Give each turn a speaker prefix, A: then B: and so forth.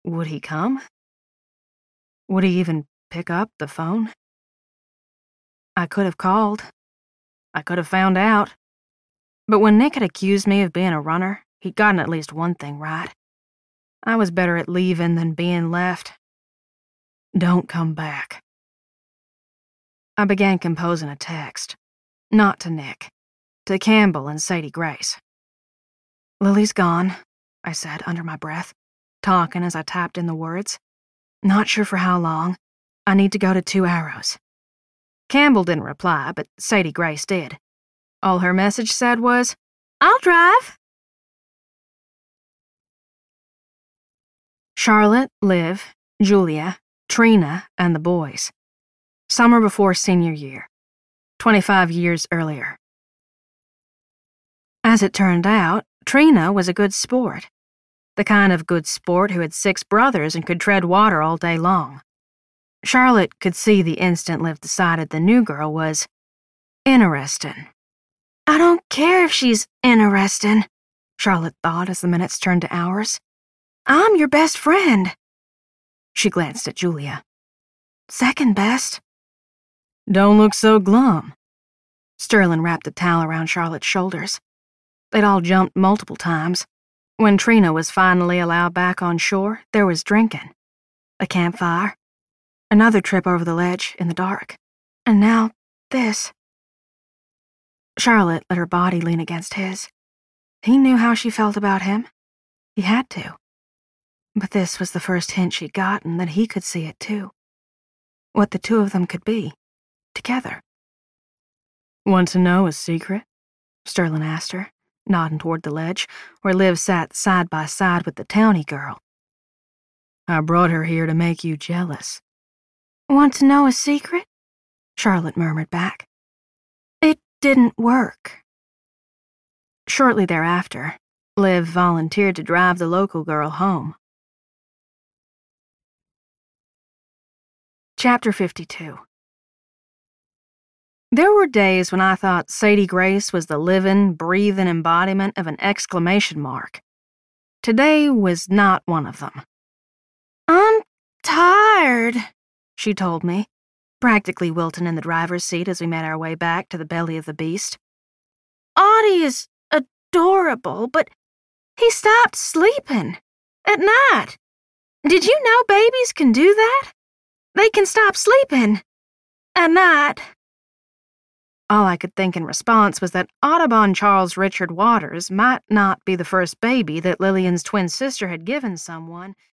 A: Would he come? Would he even pick up the phone? I could have called. I could have found out. But when Nick had accused me of being a runner, he'd gotten at least one thing right. I was better at leaving than being left. Don't come back. I began composing a text. Not to Nick. To Campbell and Sadie Grace. Lily's gone, I said under my breath, talking as I typed in the words. Not sure for how long. I need to go to Two Arrows. Campbell didn't reply, but Sadie Grace did. All her message said was, I'll drive. Charlotte, Liv, Julia, Trina, and the boys. Summer before senior year. 25 years earlier. As it turned out, Trina was a good sport. The kind of good sport who had 6 brothers and could tread water all day long. Charlotte could see the instant Liv decided the new girl was interesting. I don't care if she's interesting, Charlotte thought as the minutes turned to hours. I'm your best friend. She glanced at Julia. Second best. Don't look so glum. Sterling wrapped a towel around Charlotte's shoulders. They'd all jumped multiple times. When Trina was finally allowed back on shore, there was drinking. A campfire. Another trip over the ledge in the dark. And now, this. Charlotte let her body lean against his. He knew how she felt about him. He had to. But this was the first hint she'd gotten that he could see it too. What the two of them could be. Together. Want to know a secret? Sterling asked her, nodding toward the ledge, where Liv sat side by side with the townie girl. I brought her here to make you jealous. Want to know a secret? Charlotte murmured back. It didn't work. Shortly thereafter, Liv volunteered to drive the local girl home. Chapter 52. There were days when I thought Sadie Grace was the living, breathing embodiment of an exclamation mark. Today was not one of them. I'm tired, she told me, practically wilting in the driver's seat as we made our way back to the belly of the beast. Audie is adorable, but he stopped sleeping at night. Did you know babies can do that? They can stop sleeping at night. All I could think in response was that Audubon Charles Richard Waters might not be the first baby that Lillian's twin sister had given someone